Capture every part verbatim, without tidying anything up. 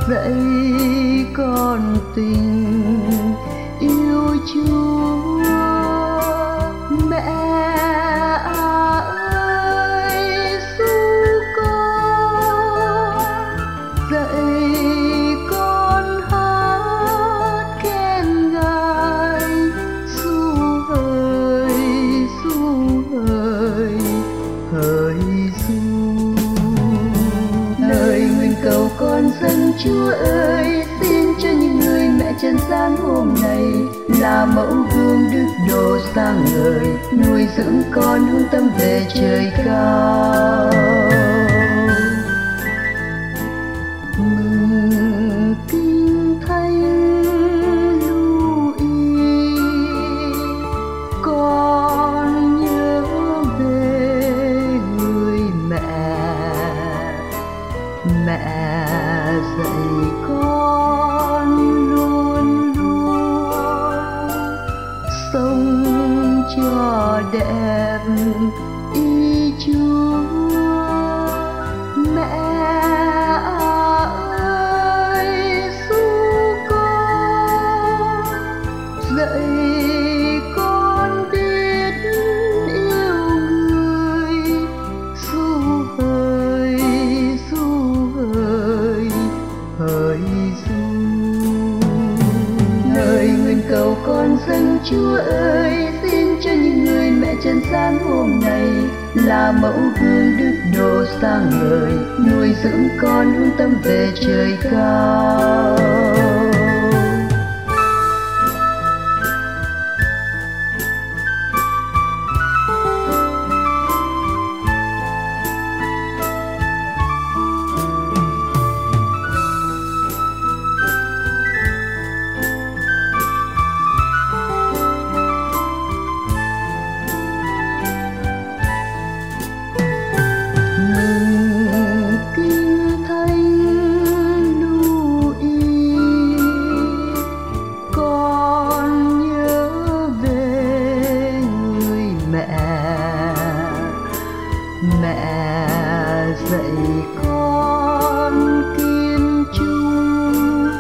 dạy con tình yêu Chúa. Mẹ ơi ru con, dạy con hát khen ngài. Ru hỡi ru hỡi hỡi ru. Lời nguyện cầu con dâng Chúa ơi, xin cho những người mẹ trần gian hôm nay là mẫu gương đức độ sáng ngời, nuôi dưỡng con hướng tâm về trời cao. Mừng Kinh Thánh Louis, con nhớ về người mẹ. Mẹ dạy con luôn luôn sống cho đẹp ý Chúa. Mẹ ơi ru con, dạy con biết yêu người. Ru hỡi ru hỡi hỡi ru. Lời nguyện cầu con dâng Chúa ơi, xin cho những người mẹ trần gian hôm nay là mẫu gương đức độ sáng ngời, nuôi dưỡng con hướng tâm về trời cao. Mẹ dạy con kiên trung,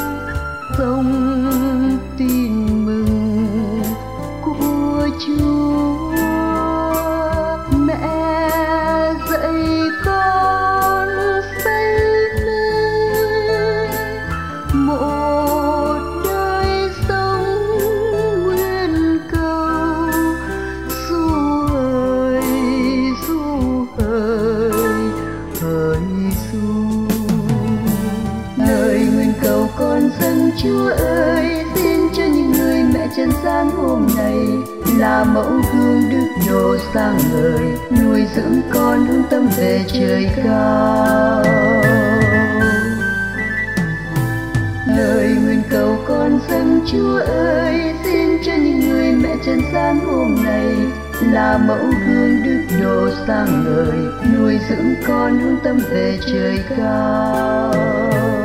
sống tin mừng của Chúa. Mẹ dạy con say mê một đời sống nguyên cầu. Ru hỡi ru hỡi hỡi ru. Lời nguyện cầu con dâng Chúa ơi, xin cho những người mẹ trần gian hôm nay là mẫu gương đức độ sáng ngời, nuôi dưỡng con hướng tâm về trời cao. Lời nguyện cầu con dâng Chúa ơi, xin cho những người mẹ trần gian hôm nay là mẫu gương đức độ sáng ngời, nuôi dưỡng con hướng tâm về trời cao.